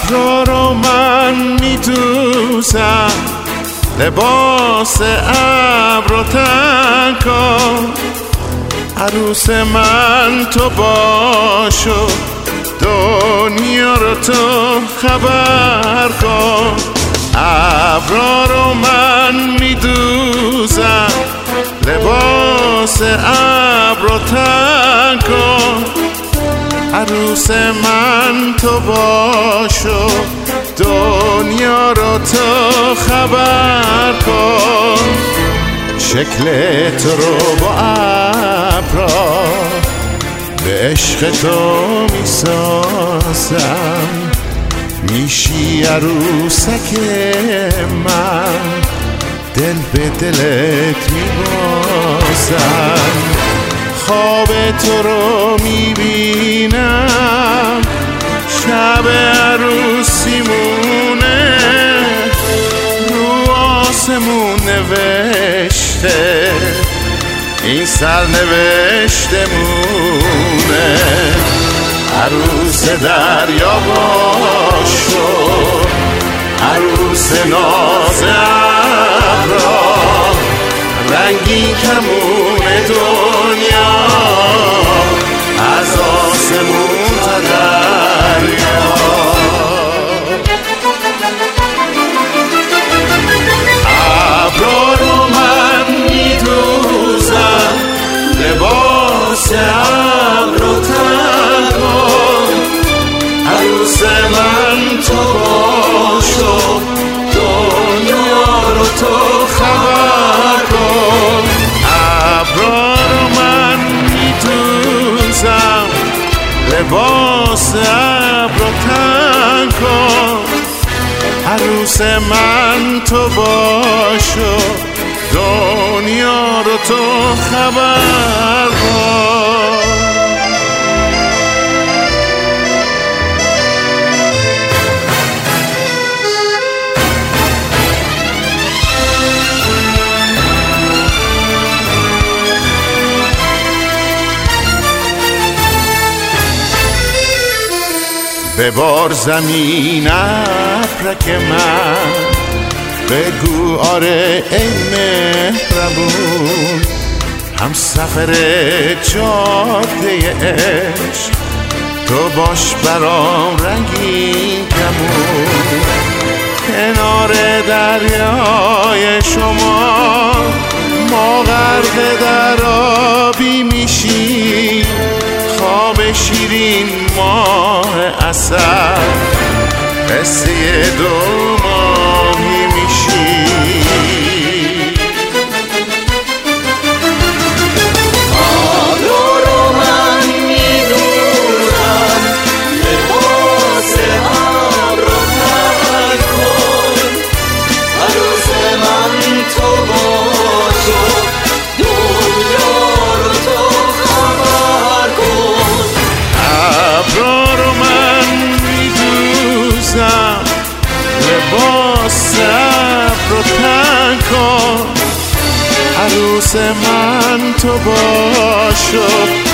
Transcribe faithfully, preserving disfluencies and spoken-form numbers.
ابرا رو من میدوزم، لباس ابر تن کن. عروس من تو باشو، دنیا رو تو خبر کن. ابرا رو من میدوزم، لباس ابر تن کن. عروس من تو باشو، دنیا رو تو خبر کن. شکل تو رو با ابرا به عشق تو میسازم، میشی عروسک من، دل به دلت میبازم. خواب تو رو میبینم، شب عروسیمونه، رو آسمون نوشته این سرنوشته مونه. عروس دریا باشو، عروس ناز ابرا، رنگی کمون دنیا از آسمون تا دریا. ابرا رو من میدوزم، لباس ابر رو تن کن. عروس من تو باشو، دنیا رو تو خبر کن. ابرا رو من میدوزم، لباس ابر رو تن کن. عروس من تو باشو، دنیا رو تو خبر کن. ببار زمین ابرک من، بگو آره ای مهربون، هم سفر جاده عشق، تو باش برام رنگین کمون. کنار دریای شما ما غرق در آبی میشیم، خواب شیرین ماه عسل، قصه دو ماهی میشی. ابرا رو من میدوزم، لباس ابر رو تن کن. عروس من تو باشو، دنیا رو تو خبر کن. ابرا رو من میدوزم، لباس ابر رو تن کن. عروس من تو باشو،